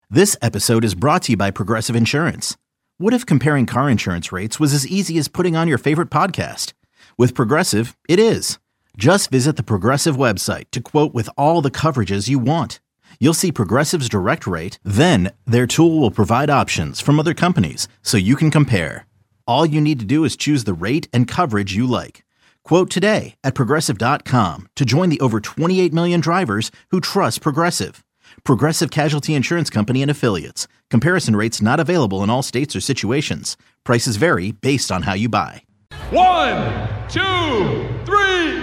This episode is brought to you by Progressive Insurance. What if comparing car insurance rates was as easy as putting on your favorite podcast? With Progressive, it is. Just visit the Progressive website to quote with all the coverages you want. You'll see Progressive's direct rate, then their tool will provide options from other companies so you can compare. All you need to do is choose the rate and coverage you like. Quote today at Progressive.com to join the over 28 million drivers who trust Progressive. Progressive Casualty Insurance Company and Affiliates. Comparison rates not available in all states or situations. Prices vary based on how you buy. 1, 2, 3.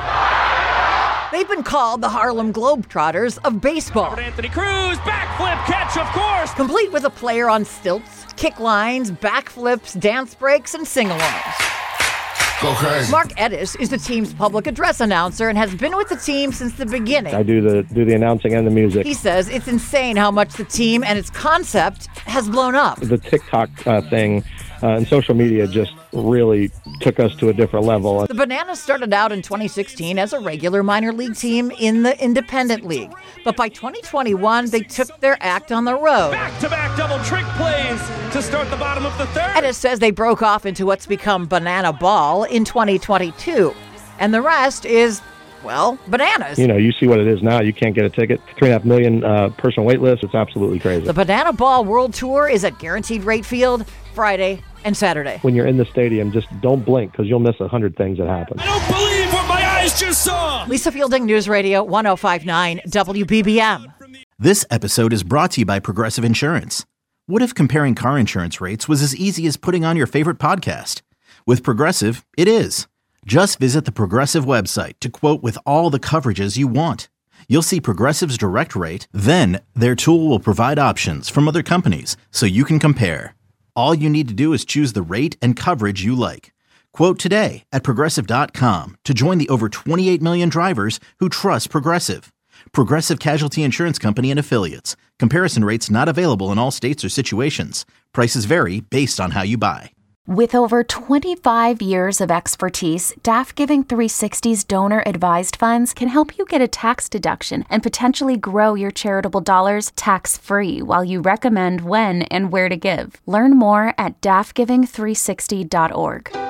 They've been called the Harlem Globetrotters of baseball. Anthony Cruz, backflip catch, of course. Complete with a player on stilts, kick lines, backflips, dance breaks, and sing-alongs. Go crazy. Mark Edis is the team's public address announcer and has been with the team since the beginning. I do the announcing and the music. He says it's insane how much the team and its concept has blown up. The TikTok thing and social media just really took us to a different level. The Bananas started out in 2016 as a regular minor league team in the Independent League. But by 2021, they took their act on the road. Back-to-back double trick plays to start the bottom of the third. Edis says they broke off into what's become Banana Ball in 2022. And the rest is, well, bananas. You know, you see what it is now. You can't get a ticket. 3.5 million person wait list. It's absolutely crazy. The Banana Ball World Tour is at Guaranteed Rate Field Friday and Saturday. When you're in the stadium, just don't blink because you'll miss 100 things that happen. I don't believe what my eyes just saw. Lisa Fielding, News Radio 105.9 WBBM. This episode is brought to you by Progressive Insurance. What if comparing car insurance rates was as easy as putting on your favorite podcast? With Progressive, it is. Just visit the Progressive website to quote with all the coverages you want. You'll see Progressive's direct rate, then their tool will provide options from other companies so you can compare. All you need to do is choose the rate and coverage you like. Quote today at Progressive.com to join the over 28 million drivers who trust Progressive. Progressive Casualty Insurance Company and Affiliates. Comparison rates not available in all states or situations. Prices vary based on how you buy. With over 25 years of expertise, DAF Giving 360's donor-advised funds can help you get a tax deduction and potentially grow your charitable dollars tax-free while you recommend when and where to give. Learn more at dafgiving360.org.